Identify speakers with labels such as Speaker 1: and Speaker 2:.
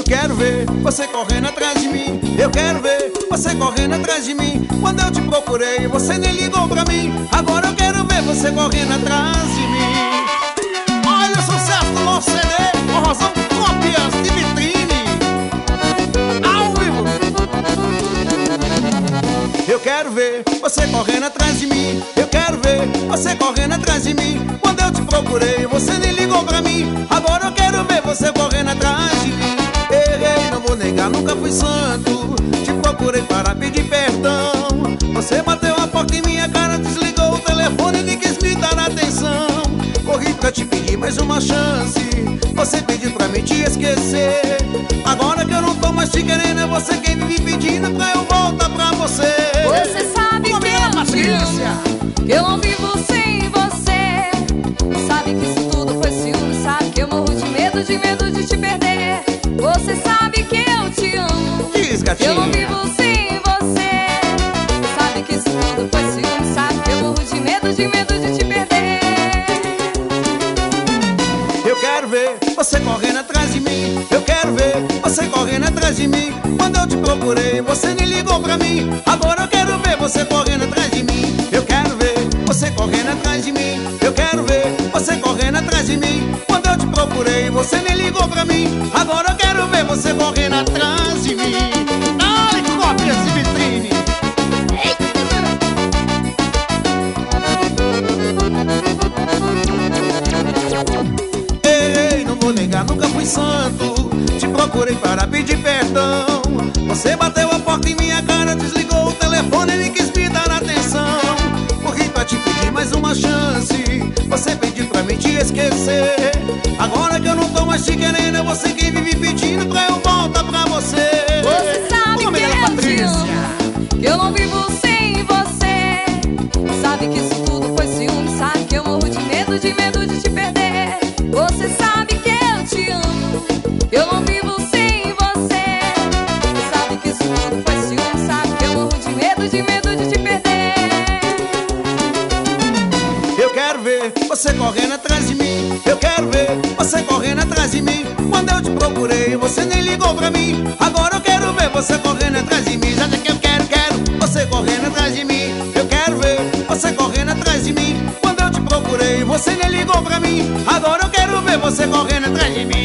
Speaker 1: quero ver você correndo atrás de mim. Eu quero ver você correndo atrás de mim. Quando eu te procurei, você nem ligou pra mim. Agora eu quero ver você correndo atrás de mim. Olha o sucesso do nosso CD, Forrozão Cópias de Vitrine, ao vivo. Eu quero ver você correndo atrás de mim. Eu quero ver você correndo atrás de mim. Quando eu te procurei, você nem ligou pra mim. Agora eu quero ver você correndo atrás de mim. Errei, não vou negar, nunca fui santo. Te procurei para pedir perdão. Você bateu a porta em minha cara, desligou o telefone e nem quis me dar atenção. Corri pra te pedir mais uma chance. Você pediu pra me te esquecer. Agora que eu não tô mais te querendo, é você quem me pedindo pra eu voltar pra você.
Speaker 2: Você sabe que eu te amo, que eu não vivo sem você. Sabe que isso tudo foi ciúme. Sabe que eu morro de medo de te perder. Você sabe que eu te amo,
Speaker 1: Diz,
Speaker 2: que eu não vivo sem você. Sabe que isso tudo foi ciúme. Sabe que eu morro de medo de te perder.
Speaker 1: Eu quero ver você correndo atrás de mim. Eu quero ver você correndo atrás de mim. Quando eu te procurei, você nem ligou pra mim. Agora eu quero ver você correndo atrás de mim. Eu quero ver você correndo atrás de mim. Eu quero ver você correndo atrás de mim. Quando eu te procurei, você nem ligou pra mim. Agora eu quero ver você correndo atrás de mim. Ai, Cópias de Vitrine. Ei, não vou negar, nunca fui santo. Te procurei para pedir perdão. Você bateu a porta em minha cara, desligou o telefone e nem quis me dar atenção. Corri pra te pedir mais uma chance. Você pediu pra mim te esquecer. Agora que eu não tô mais te querendo, é você quem vive pedindo pra eu voltar pra você.
Speaker 2: Você sabe que eu te amo, que eu não vivo sem você. Sabe que isso tudo foi ciúme. Sabe que eu morro de medo de te perder. Você sabe que eu te amo, que eu não vivo sem você. Sabe que isso tudo foi ciúme. Sabe que eu morro de medo de te perder.
Speaker 1: Eu quero ver você correndo atrás de mim. Eu quero ver você correndo atrás de mim. Quando eu te procurei, você nem ligou pra mim. Agora eu quero ver você correndo atrás de mim. Já que eu quero você correndo atrás de mim. Eu quero ver você correndo atrás de mim. Quando eu te procurei, você nem ligou pra mim. Agora eu quero ver você correndo atrás de mim.